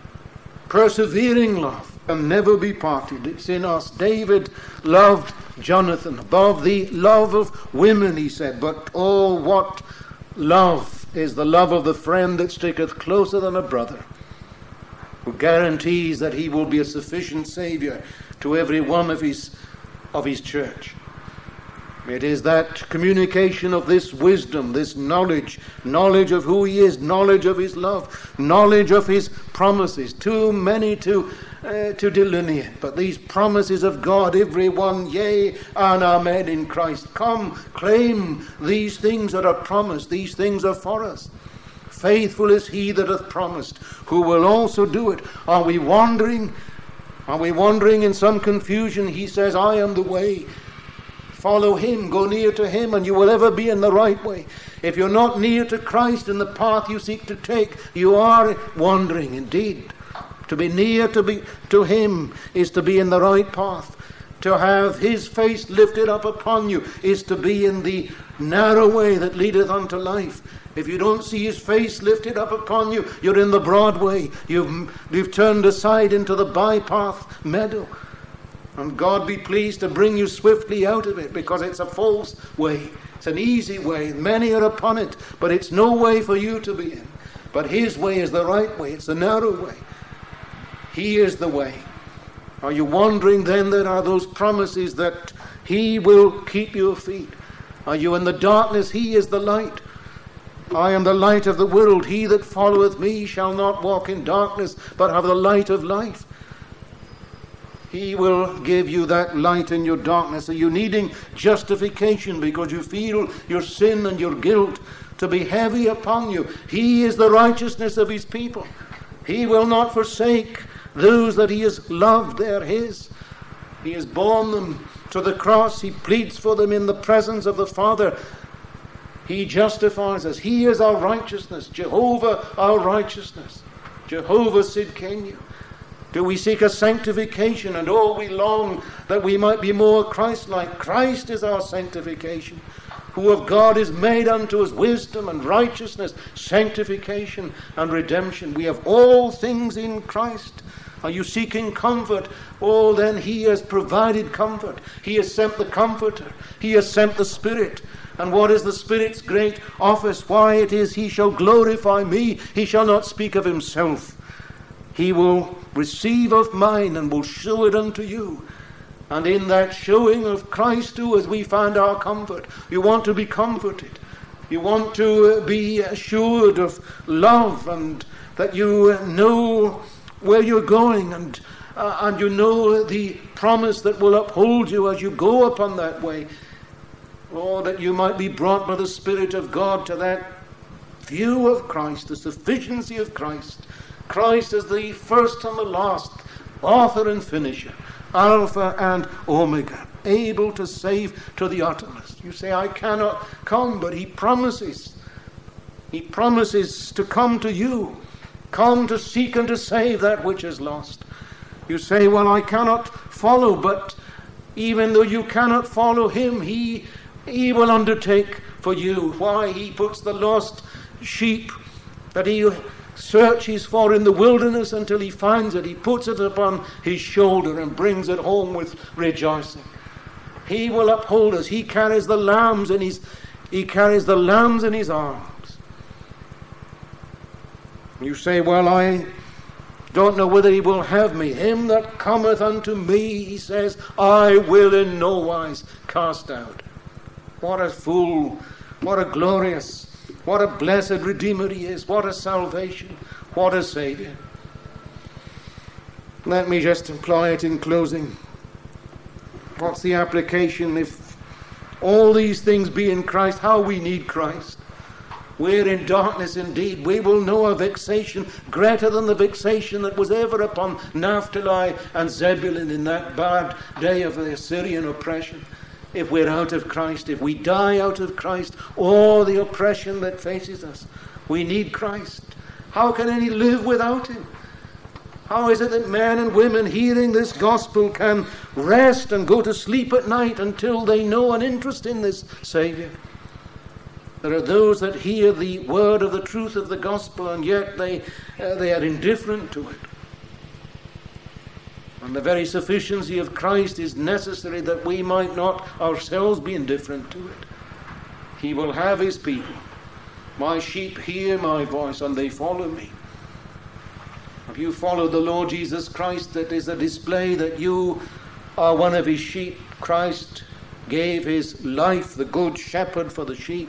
persevering love, can never be parted. It's in us. David loved Jonathan above the love of women, he said. But oh, what love is the love of the friend that sticketh closer than a brother, who guarantees that he will be a sufficient Saviour to every one of his church. It is that communication of this wisdom, this knowledge of who he is, knowledge of his love, knowledge of his promises, too many to delineate. But these promises of God, every one, yea and amen in Christ. Come, claim these things that are promised. These things are for us. Faithful is he that hath promised, who will also do it. Are we wandering? Are we wandering in some confusion? He says, I am the way. Follow him, go near to him, and you will ever be in the right way. If you're not near to Christ in the path you seek to take, you are wandering indeed. To be near to him is to be in the right path. To have his face lifted up upon you is to be in the narrow way that leadeth unto life. If you don't see his face lifted up upon you, you're in the broad way. You've turned aside into the bypath meadow. And God be pleased to bring you swiftly out of it, because it's a false way. It's an easy way. Many are upon it, but it's no way for you to be in. But his way is the right way. It's the narrow way. He is the way. Are you wondering then that are those promises that he will keep your feet? Are you in the darkness? He is the light. I am the light of the world. He that followeth me shall not walk in darkness, but have the light of life. He will give you that light in your darkness. Are you needing justification because you feel your sin and your guilt to be heavy upon you? He is the righteousness of his people. He will not forsake those that he has loved. They are his. He has borne them to the cross. He pleads for them in the presence of the Father. He justifies us. He is our righteousness. Jehovah our righteousness. Jehovah Sidkenu. Do we seek a sanctification, and oh, we long that we might be more Christ-like? Christ is our sanctification, who of God is made unto us wisdom and righteousness, sanctification and redemption. We have all things in Christ. Are you seeking comfort? Oh, then he has provided comfort. He has sent the Comforter. He has sent the Spirit. And what is the Spirit's great office? Why, it is, he shall glorify me. He shall not speak of himself. He will receive of mine and will show it unto you. And in that showing of Christ too, as we find our comfort. You want to be comforted. You want to be assured of love, and that you know where you're going, and you know the promise that will uphold you as you go upon that way. Oh, that you might be brought by the Spirit of God to that view of Christ, the sufficiency of Christ. Christ is the first and the last, author and finisher, Alpha and Omega, able to save to the uttermost. You say, I cannot come, but he promises. He promises to come to you, come to seek and to save that which is lost. You say, well, I cannot follow, but Even though you cannot follow him, he will undertake for you. Why? He puts the lost sheep that he searches for in the wilderness until he finds it. He puts it upon his shoulder and brings it home with rejoicing. He will uphold us. He carries the lambs in his arms. You say, well, I don't know whether he will have me. Him that cometh unto me, he says, I will in no wise cast out. What a fool, what a glorious, what a blessed Redeemer he is, what a salvation, what a Saviour. Let me just employ it in closing. What's the application? If all these things be in Christ, how we need Christ. We're in darkness indeed. We will know a vexation greater than the vexation that was ever upon Naphtali and Zebulun in that bad day of the Assyrian oppression. If we're out of Christ, if we die out of Christ, all the oppression that faces us, we need Christ. How can any live without him? How is it that men and women hearing this gospel can rest and go to sleep at night until they know an interest in this Saviour? There are those that hear the word of the truth of the gospel, and yet they are indifferent to it. And the very sufficiency of Christ is necessary that we might not ourselves be indifferent to it. He will have his people. My sheep hear my voice, and they follow me. If you follow the Lord Jesus Christ, that is a display that you are one of his sheep. Christ gave his life, the good shepherd, for the sheep.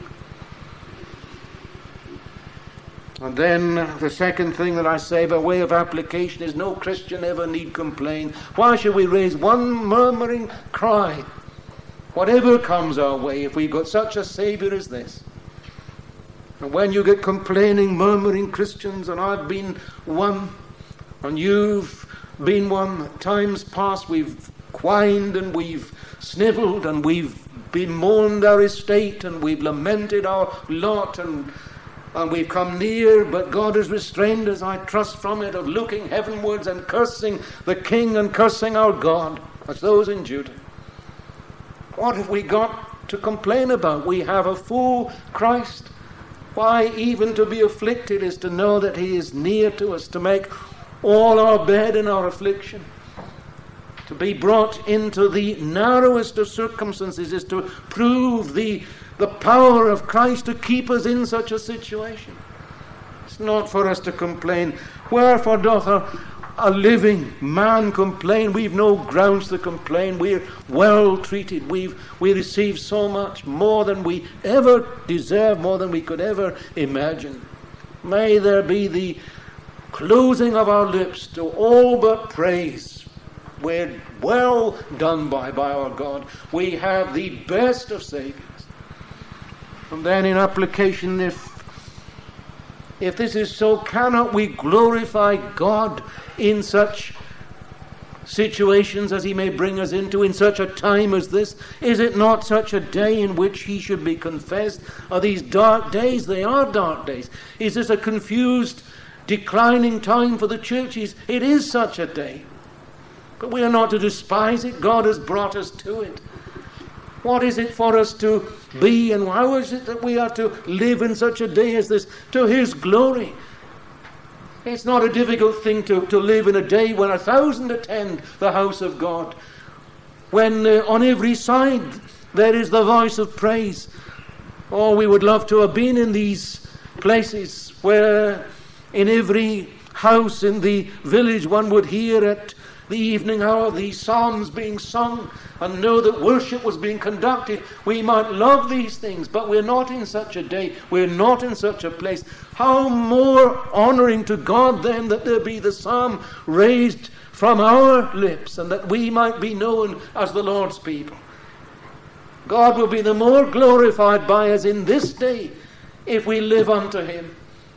And then the second thing that I say by way of application is no Christian ever need complain. Why should we raise one murmuring cry, whatever comes our way, if we've got such a Saviour as this? And when you get complaining, murmuring Christians, and I've been one, and you've been one, at times past we've whined and we've snivelled and we've bemoaned our estate and we've lamented our lot and we've come near, but God has restrained us, I trust, from it, of looking heavenwards and cursing the King and cursing our God, as those in Judah. What have we got to complain about? We have a full Christ. Why, even to be afflicted is to know that he is near to us, to make all our bed in our affliction. To be brought into the narrowest of circumstances is to prove the power of Christ to keep us in such a situation. It's not for us to complain. Wherefore doth a living man complain? We've no grounds to complain. We're well treated. We receive so much, more than we ever deserve, more than we could ever imagine. May there be the closing of our lips to all but praise. We're well done by our God. We have the best of Saviours. And then in application, if this is so, cannot we glorify God in such situations as he may bring us into, in such a time as this? Is it not such a day in which he should be confessed? Are these dark days? They are dark days. Is this a confused, declining time for the churches? It is such a day. But we are not to despise it. God has brought us to it. What is it for us to be, and how is it that we are to live in such a day as this to his glory? It's not a difficult thing to live in a day when 1,000 attend the house of God, when on every side there is the voice of praise. Oh, we would love to have been in these places where in every house in the village one would hear at the evening hour the psalms being sung and know that worship was being conducted. We might love these things, but we're not in such a day. We're not in such a place. How more honouring to God then that there be the psalm raised from our lips, and that we might be known as the Lord's people. God will be the more glorified by us in this day if we live unto him,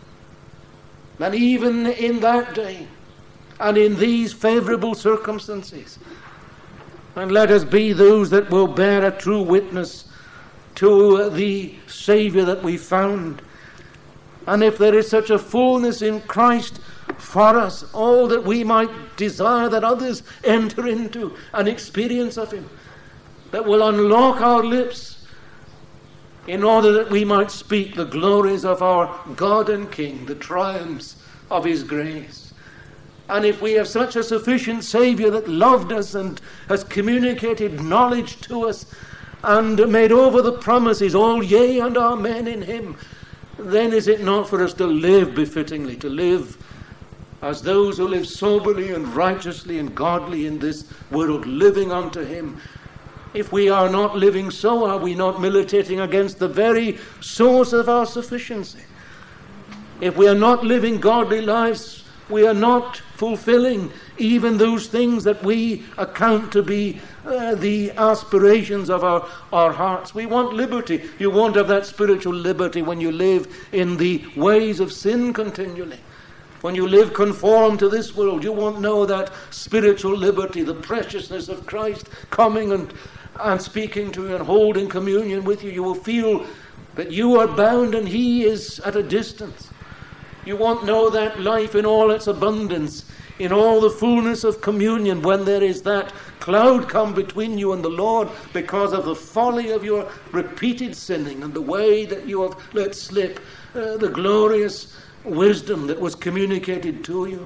than even in that day and in these favourable circumstances. And let us be those that will bear a true witness to the Saviour that we found. And if there is such a fullness in Christ for us, all that we might desire that others enter into an experience of him. that will unlock our lips in order that we might speak the glories of our God and King, the triumphs of his grace. And if we have such a sufficient Saviour that loved us and has communicated knowledge to us and made over the promises, all yea and amen in him, then is it not for us to live befittingly, to live as those who live soberly and righteously and godly in this world, living unto him? If we are not living so, are we not militating against the very source of our sufficiency? If we are not living godly lives, we are not fulfilling even those things that we account to be the aspirations of our hearts. We want liberty. You won't have that spiritual liberty when you live in the ways of sin continually. When you live conformed to this world, you won't know that spiritual liberty, the preciousness of Christ coming and speaking to you and holding communion with you. You will feel that you are bound and he is at a distance. You won't know that life in all its abundance, in all the fullness of communion, when there is that cloud come between you and the Lord because of the folly of your repeated sinning and the way that you have let slip the glorious wisdom that was communicated to you.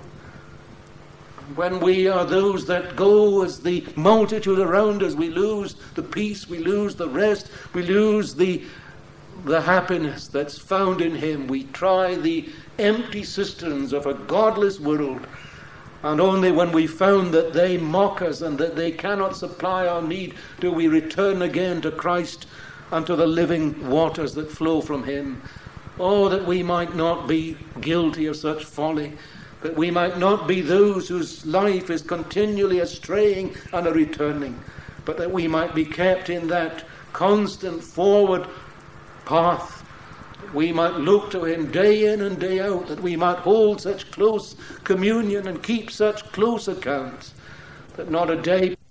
When we are those that go as the multitude around us, we lose the peace, we lose the rest, we lose the happiness that's found in him. We try the empty cisterns of a godless world, and only when we found that they mock us and that they cannot supply our need do we return again to Christ and to the living waters that flow from him. Oh, that we might not be guilty of such folly, that we might not be those whose life is continually a straying and a returning, but that we might be kept in that constant forward path. We might look to him day in and day out, that we might hold such close communion and keep such close accounts, that not a day